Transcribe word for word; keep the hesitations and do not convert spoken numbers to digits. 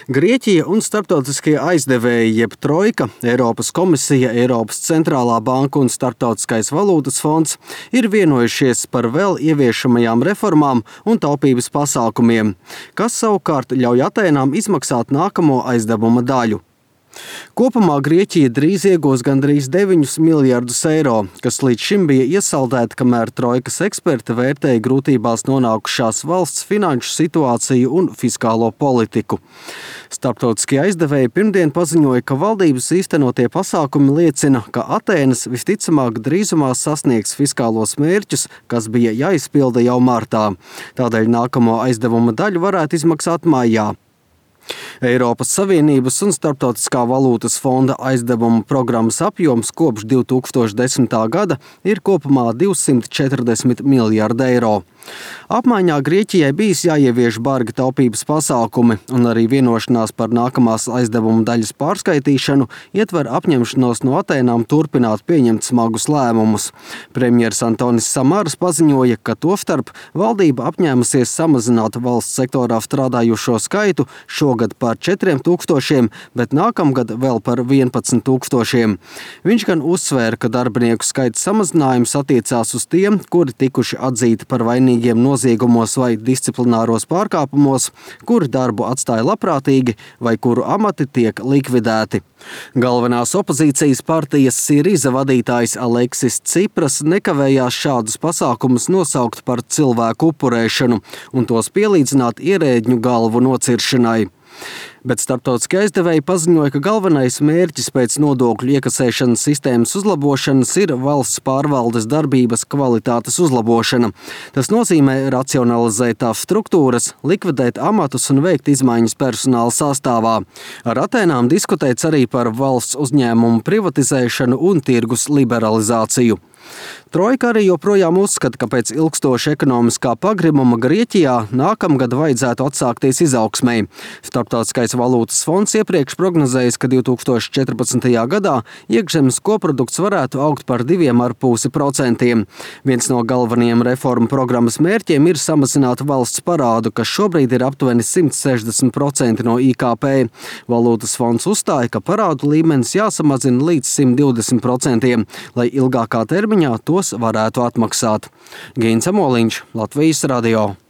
Grieķija un starptautiskie aizdevēji jeb Trojka, Eiropas komisija, Eiropas centrālā banka un Starptautiskais valūtas fonds ir vienojušies par vēl ieviešamajām reformām un taupības pasākumiem, kas savukārt ļauj Atēnām izmaksāt nākamo aizdevuma daļu. Kopumā Grieķija drīz iegūs gandrīz deviņus miljardus eiro, kas līdz šim bija iesaldēti, kamēr Trojkas eksperti vērtēja grūtībās nonākušās valsts finanšu situāciju un fiskālo politiku. Starptautiskie aizdevēji pirmdien paziņoja, ka valdības īstenotie pasākumi liecina, ka Atēnas visticamāk drīzumā sasniegs fiskālos mērķus, kas bija jāizpilda jau martā. Tādēļ nākamo aizdevuma daļu varētu izmaksāt maijā. Eiropas Savienības un Starptautiskā valūtas fonda aizdevuma programmas apjoms kopš divi tūkstoši desmitā gada ir kopumā divsimt četrdesmit miljardi eiro. Apmaiņā Grieķijai bijis jāievieš bargi taupības pasākumi, un arī vienošanās par nākamās aizdevuma daļas pārskaitīšanu ietver apņemšanos no Atēnām turpināt pieņemt smagus lēmumus. Premjers Antonis Samaras paziņoja, ka tostarp valdība apņēmusies samazināt valsts sektorā strādājušo skaitu šogad par četriem tūkstošiem, bet nākamgad vēl par vienpadsmit tūkstošiem. Viņš gan uzsvēra, ka darbinieku skaita samazinājums attiecās uz tiem, kuri tikuši atzīti par vainīgiem noziegumos vai disciplināros pārkāpumos, kuri darbu atstāja labprātīgi vai kuru amati tiek likvidēti. Galvenās opozīcijas partijas Siriza vadītājs Aleksis Cipras nekavējās šādus pasākumus nosaukt par cilvēku upurēšanu un tos pielīdzināt ierēdņu galvu nociršanai. Bet starptautiskie aizdevēji paziņoja, ka galvenais mērķis pēc nodokļu iekasēšanas sistēmas uzlabošanas ir valsts pārvaldes darbības kvalitātes uzlabošana. Tas nozīmē racionalizēt tās struktūras, likvidēt amatus un veikt izmaiņas personāla sastāvā. Ar Atēnām diskutēts arī par valsts uzņēmumu privatizēšanu un tirgus liberalizāciju. Trojka arī joprojām uzskata, ka pēc ilgstoša ekonomiskā pagrimuma Grieķijā nākamgad vajadzētu atsākties izaugsmei. Starptautiskais valūtas fonds iepriekš prognozējis, ka divi tūkstoši četrpadsmitajā gadā iekšzemes koprodukts varētu augt par diviem ar pusi procentiem. Viens no galvenajiem reformu programmas mērķiem ir samazināt valsts parādu, kas šobrīd ir aptuveni simt sešdesmit procenti no I K P. Valūtas fonds uzstāja, ka parādu līmenis jāsamazina līdz simt divdesmit procentiem, lai ilgākā termiņā tos varētu atmaksāt. Gīns Amoliņš, Latvijas radio.